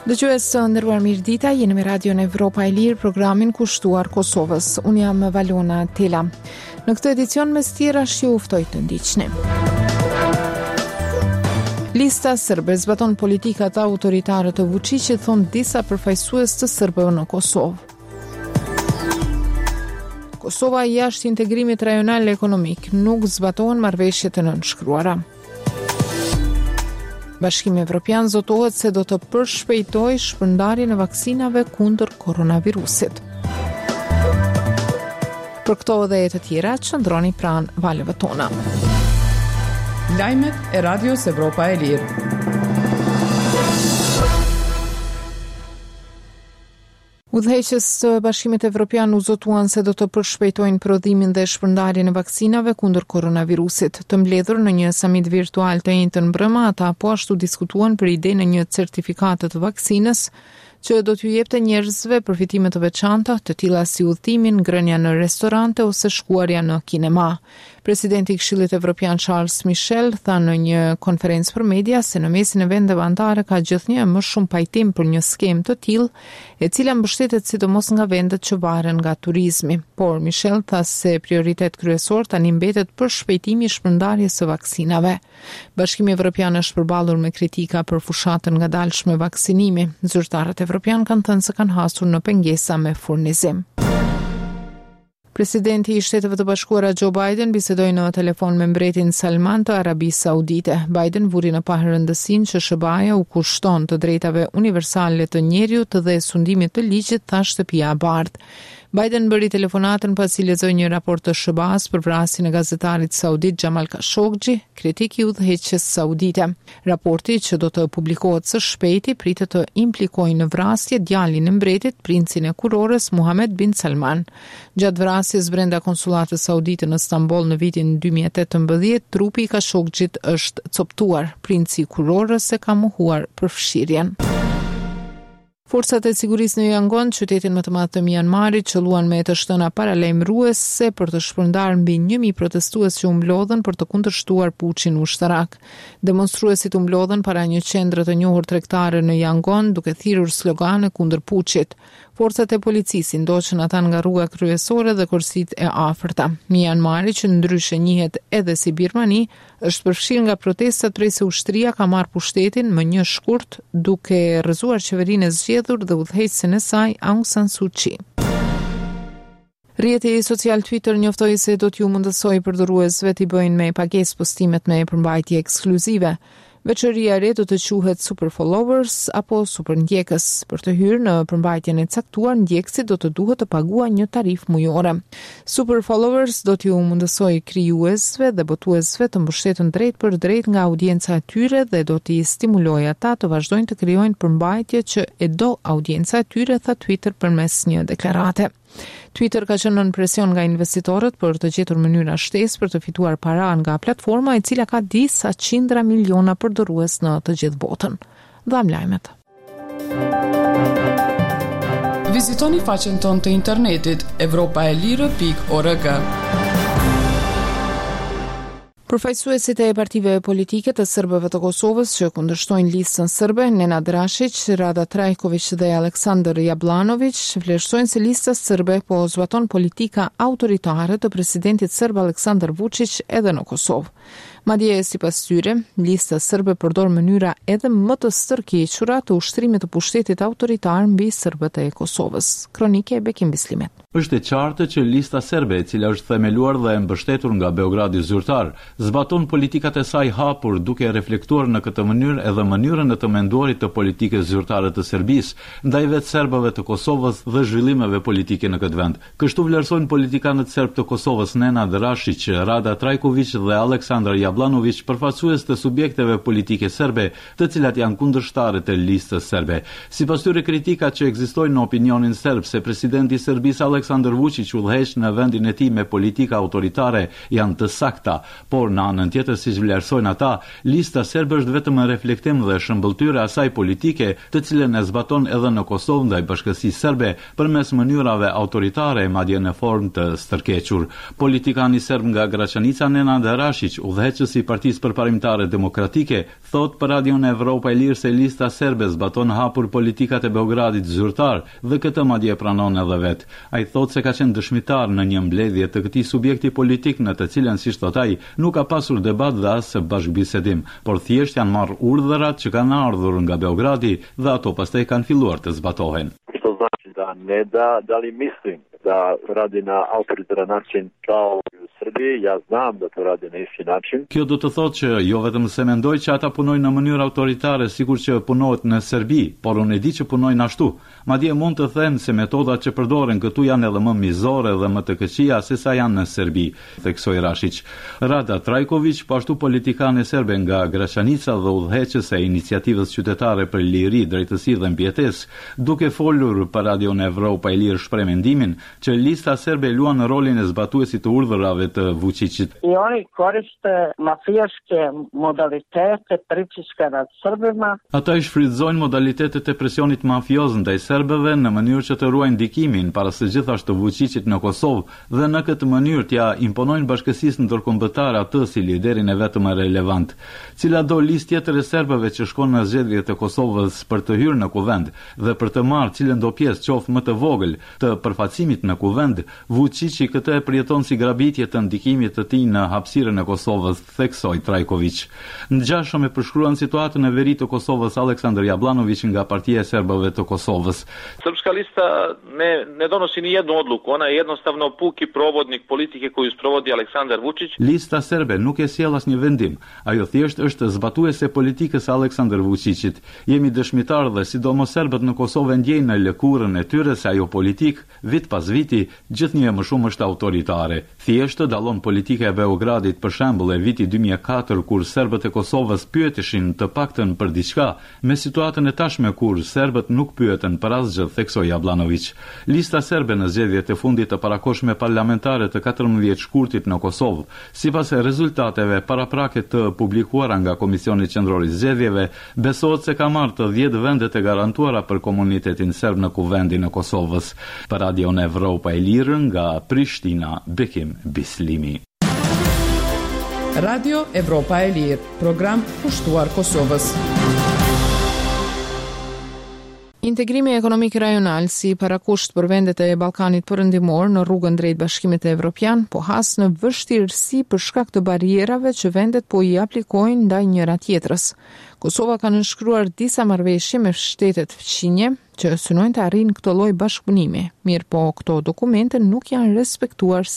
Dëgjues të nderuar, mirëdita, jeni me Radion Evropa e Lirë, programin kushtuar Kosovës. Unë jam Valona Tela. Në këtë edicion mes tjerash ju uftoj të ndiqni. Lista sërbe zbaton politikat autoritare të Vučićit, thonë disa përfaqësues të serbëve në Kosovë. Kosova jashtë integrimit rajonal ekonomik, nuk zbatohen marrëveshjet e nënshkruara. Bashkimi Evropian zotohet se do të përshpejtojë shpërndarjen e vaksinave kundër koronavirusit. Për këto dhe të tjera, qëndroni pranë valëve tona. Lajmet e Radios Evropa e Lirë. Udhëheqës të Bashkimit Evropian u zotuan se do të përshpejtojnë prodhimin dhe shpërndarjen e vaksinave kundër koronavirusit. Të mbledhur në një samit virtual të njëjtën mbrëmë, ata po ashtu diskutuan për idenë e një certifikate të vaksinës që do t'ju jepte njerëzve përfitime të veçanta, të tilla si udhëtimin, ngrënia në restorante ose shkuarja në kinema. Presidenti i Këshillit Evropian Charles Michel tha në një konferencë për media se në mesin e vendeve anëtare ka gjithnjë më shumë pajtim për një skemë të tillë, e cila mbështetet sidomos nga vendet që varen nga turizmi. Por Michel tha se prioritet kryesor tani mbetet përshpejtimi i shpërndarjes së vaksinave. Bashkimi Evropian është përballur me kritika për fushatën ngadalshme vaksinimi. Zyrtarët evropian kanë thënë se kanë hasur në pengesa me furnizim. Presidenti i Shteteve të Bashkuara Joe Biden bisedoi në telefon me mbretin Salman të Arabisë Saudite. Biden vuri në parëndësinë që SBA-ja u kushton të drejtave universale të njeriut dhe sundimit të ligjit, tha shtëpia e bardhë. Biden bëri telefonatën pasi lexoi një raport të SBA-s për vrasjen e gazetarit saudit Jamal Khashoggi, kritik i udhëheqjes saudite. Raporti, që do të publikohet së shpejti, pritet të implikojë në vrasje djalin e mbretit, princin e kurorës Mohammed bin Salman. Gjatë vrasjes brenda konsulatës saudite në Stamboll në vitin 2018, trupi i Khashoggit është coptuar. Princi i kurorës e ka mohuar përfshirjen. Forcat e sigurisë në Yangon, qytetin më të madh të Myanmarit, qelluan me të shtëna paralajmëruese për të shpërndarë mbi 1000 protestues që u mblodhen për të kundërshtuar puçin ushtarak. Demonstruesit u mblodhen para një qendre të njohur tregtare në Yangon, duke thirrur slogane kundër puçit. Forcat e policisë ndoqën ata nga rruga kryesore dhe korsitë e afërta. Myanmari, që ndryshe njihet edhe si Birmani, është përfshirë nga protestat prej se ushtria ka marrë pushtetin më një shkurt, duke rrëzuar qeverinë e zgjedhur dhe udhëheqësen e saj Aung San Suu Kyi. Rrjeti social Twitter njoftoi se do t'ju mundësojë përdoruesve t'i bëjnë me pagesë postimet me përmbajtje ekskluzive. Veçoria e re do të quhet Super Followers apo Super Ndjekës. Për të hyrë në përmbajtjen e caktuar, ndjekësi do të duhet të paguajë një tarifë mujore. Super Followers do t'ju mundësojë krijuesve dhe botuesve të mbështeten drejt për drejt nga audienca e tyre dhe do t'i stimulojë ata të vazhdojnë të krijojnë përmbajtje që e do audienca e tyre, tha Twitter përmes një deklarate. Twitter ka qenë nën presion nga investitorët për të gjetur mënyra shtesë për të fituar para nga platforma e cila ka disa qindra miliona përdorues në të gjithë botën. Dham lajmet. Vizitoni faqen tonë të internetit evropaelire.org. Përfaqësuesit e partive politike të serbëve të Kosovës që kundërshtojnë listën serbe, Nenad Rashić, Rada Trajković dhe Aleksandar Jablanović, vlerësojnë se lista serbe po zbaton politika autoritare të presidentit serb Aleksandar Vučić edhe në Kosovë. Madje sipas tyre, lista serbe përdor mënyra edhe më të stërkequra të ushtrimit të pushtetit autoritar mbi serbët e Kosovës. Kronike Bekim Bislimet. Është e qartë që lista serbe, e cila është themeluar dhe e mbështetur nga Beogradi zyrtar, zbaton politikat e saj hapur, duke reflektuar në këtë mënyrë edhe mënyrën e të menduarit të politikës zyrtare të Serbisë ndaj vetë serbëve të Kosovës dhe zhvillimeve politike në këtë vend. Kështu vlerësojnë politikanët serb të Kosovës Nenad Rashić, Rada Trajković dhe Aleksandar Jablanović, përfaqësues të subjekteve politike serbe, të cilat janë kundërshtarë të listës serbe. Sipas tyre, kritikat që ekzistojnë në opinionin serb se presidenti i Serbisë Aleksandar Vučić udhëheq në vendin e tij me politika autoritare janë të sakta, por në anën tjetër siç vlerësojnë ata, lista serbe është vetëm një reflektim dhe shëmbëltyre asaj politike të cilën e zbaton edhe në Kosovë ndaj bashkësisë serbe përmes mënyrave autoritare madje në formë të stërkequr. Politikani serb nga Graçanica Nenad Rashić, udhëheqësi i Partisë Përparimtare Demokratike, thot për Radion Evropa e Lirë se lista serbe zbaton hapur politikat e Beogradit zyrtar dhe këtë madje pranon edhe vet. Ai thot se ka qenë dëshmitar në një mbledhje të këtij subjekti politik në të cilën, siç thot ai, nuk ka pasur debat dhe as bashkëbisedim, por thjesht janë marrë urdhërat që kanë ardhur nga Beogradi dhe ato pastaj kanë filluar të zbatohen. Što znači da ne da li mislim da radi na autoritaran način kao u Srbiji, ja znam da to radi na isti način. Kjo do të thotë që jo vetëm se mendoj që ata punojnë në mënyrë autoritare sikur që punohet në Serbi, por unë e di që punojnë ashtu. Madje mund të them se metodat që përdoren këtu janë edhe më mizore dhe më të këqija se sa janë në Serbi, theksoi Rashić. Rada Trajković, po ashtu politikane serbe nga Graçanica dhe udhëheqëse e iniciativës qytetare për liri, drejtësi dhe mbjetesë, duke folur për Radion Evropa e Lirë shpreh mendimin që lista serbe luan rolin e zbatuesit të urdhërave të Vučićit. I oni koriste mafijaške modalitete pritiska nad Srbima. Ata i shfrytëzojnë modalitetet e presionit mafioz ndaj serbëve në mënyrë që të ruajnë ndikimin para së gjithashtu Vučićit në Kosovë dhe në këtë mënyrë t'ia imponojnë bashkësisë ndërkombëtare atë si liderin e vetëm relevant. Cila do listë tjetër e serbëve që shkon në zgjedhjet e Kosovës për të hyrë në kuvend dhe për të marrë cilën do pjesë qoftë më të vogël të përfaqësimit në kuvend, Vučići këtë e përjeton si grabitje të ndikimit të tij në hapësirën e Kosovës, theksoi Trajković. Ngjashëm e përshkruan situatën e veri të Kosovës Aleksandar Jablanović nga Partia e Serbëve të Kosovës. Srpska lista ne donosi ni jednu odluku, ona je jednostavno puki provodnik politike koju sprovodi Aleksandar Vučić. Lista serbe nuk e sjell asnjë vendim, ajo thjesht është zbatuese politikës Aleksandar Vučićit. Jemi dëshmitar dhe sidomos serbët në Kosovë ndjejnë në lëkurën e tyre se ajo politik vit pas viti gjithnjë më shumë është autoritare. Thjesht dallon politika e Beogradit për shembull e viti 2004 kur serbët e Kosovës pyeteshin të paktën për diçka, me situatën e tashme kur serbët nuk pyeten për asgjë, theksoi Jablanović. Lista serbe në zgjedhjet e fundit të parakoshme parlamentare të 14 shkurtit në Kosovë, sipas rezultateve paraprake të publikuara nga Komisioni Qendror i Zgjedhjeve, besohet se ka marrë të 10 vendet e garantuara për komunitetin serb në kuvendin e Kosovës. Për Radion Evropa e Lirë nga Prishtina, Bekim Bislimi. Radio Evropa e Lirë, program kushtuar Kosovës. Integrimi ekonomik rajonal si parakusht për vendet e Ballkanit Perëndimor në rrugën drejt Bashkimit Evropian po has në vështirësi për shkak të barierave që vendet po i aplikojnë ndaj njëra tjetrës. Kosova ka nënshkruar disa marrëveshje me shtetet fqinje që synojnë të arrijnë këtë lloj bashkëpunimi. Mirë po, këto dokumente nuk janë respektuar